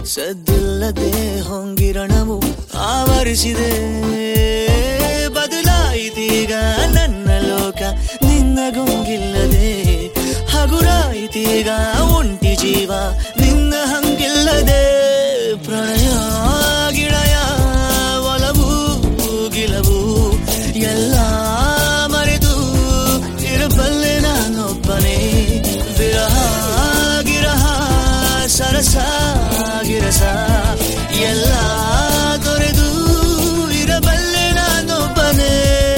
ಸದ್ದಿಲ್ಲದೆ ಹೊಂಗಿರಣವು ಆವರಿಸಿದೆ. ಬದಲಾಯಿತೀಗ ನನ್ನ ಲೋಕ ನಿನ್ನ ಗೊಂಗಿಲ್ಲದೆ, ಹಗುರಾಯಿತೀಗ ಒಂಟಿ ಜೀವ ನಿನ್ನ ಹಂಗಿಲ್ಲದೆ. ಪ್ರಣಯ ಗಿಳಯ ಒಲವು ಗಿಲವು ಎಲ್ಲ ಮರೆತು ಇರಬಲ್ಲೆ ನಾನೊಬ್ಬನೇ. ವಿರಹ ಗಿರಹ ಸರಸ ಗಿರಸ ಎಲ್ಲ ತೊರೆದು ಇರಬಲ್ಲೆ ನಾನೊಬ್ಬನೇ.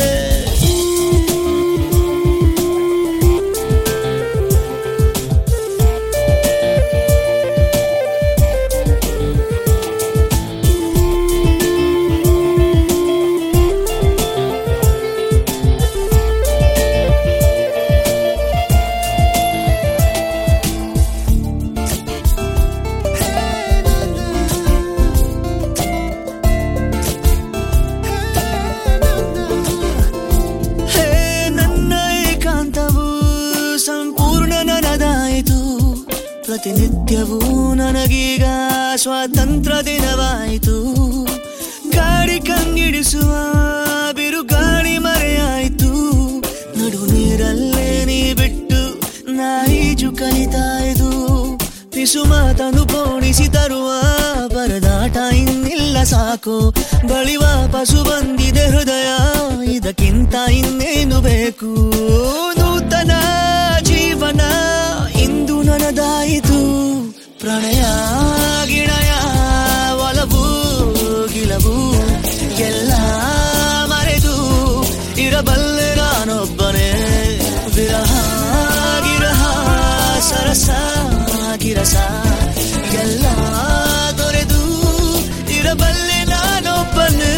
ಪ್ರತಿನಿತ್ಯವೂ ನನಗೀಗ ಸ್ವಾತಂತ್ರ್ಯ ದಿನವಾಯಿತು. ಗಾಡಿ ಕಂಗಿಡಿಸುವ ಬಿರುಗಾಳಿ ಮರೆಯಾಯಿತು. ನಡು ನೀರಲ್ಲೇ ನೀ ಬಿಟ್ಟು ನಾ ಈಜು ಕಲಿತಾಯ್ತು. ಪಿಸು ಮಾತನು ಪೋಣಿಸಿ ತರುವ ಪರದಾಟ ಇನ್ನಿಲ್ಲ ಸಾಕು. ಬಳಿ ವಾಪಸು ಬಂದಿದೆ ಹೃದಯ, ಇದಕ್ಕಿಂತ ಇನ್ನೇನು ಬೇಕು. ನೂತನ ಜೀವನ ಇಂದು ನನದಾಯಿತು. ಪ್ರಣಯ ಗಿಣಯ ಒಲವು ಗಿಲವು ಎಲ್ಲ ಮರೆತು ಇರಬಲ್ಲೆ ನಾನೊಬ್ಬನೇ. ವಿರಹ ಗಿರಹ ಸರಸ ಗಿರಸ ಎಲ್ಲ ತೊರೆದು ಇರಬಲ್ಲೆ ನಾನೊಬ್ಬನೇ.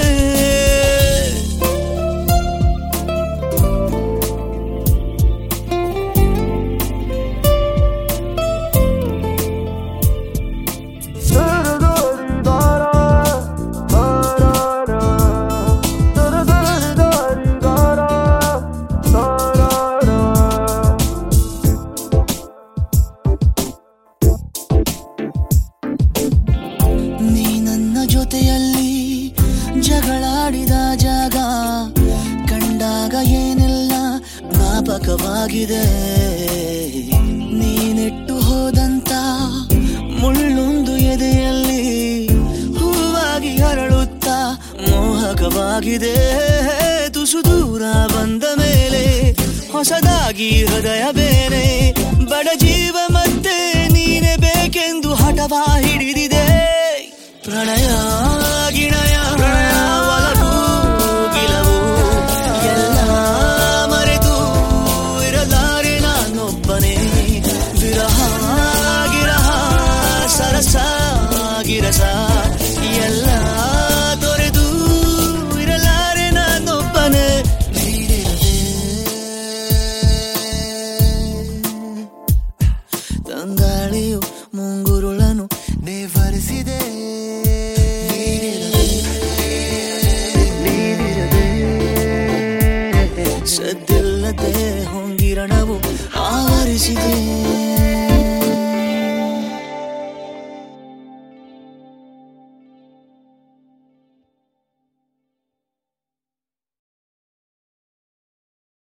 ಜೊತೆಯಲ್ಲಿ ಜಗಳಾಡಿದ ಜಾಗ ಕಂಡಾಗ ಏನೆಲ್ಲ ಜ್ಞಾಪಕವಾಗಿದೆ. ನೀನೆಟ್ಟು ಹೋದಂತ ಮುಳ್ಳೊಂದು ಎದೆಯಲ್ಲಿ ಹೂವಾಗಿ ಹರಳುತ್ತಾ ಮೋಹಕವಾಗಿದೆ. ತುಸು ದೂರ ಬಂದ ಮೇಲೆ ಹೊಸದಾಗಿ ಹೃದಯ ಬೇರೆ. ಬಡ ಜೀವ ಮತ್ತೆ ನೀನೆ ಬೇಕೆಂದು ಹಠವಾ ಹಿಡಿದಿದೆ. ಪ್ರಣಯ ಗಿಣಯ ಒಲವು ಗಿಲವು ಎಲ್ಲ ಮರೆತು ಇರಲಾರೆ ನಾನೊಬ್ಬನೇ. ವಿರಹ ಗಿರಹ ಸರಸ ಗಿರಸ ಎಲ್ಲ ತೊರೆದು ಇರಲಾರೆ ನಾನೊಬ್ಬನೇ. ತಂಗಾಳಿಯು ಮುಂಗುರುಳನು ನೇವರಿಸಿದೆ. ಸದ್ದಿಲ್ಲದೆ ಹೊಂಗಿರಣವು ಆವರಿಸಿದೆ.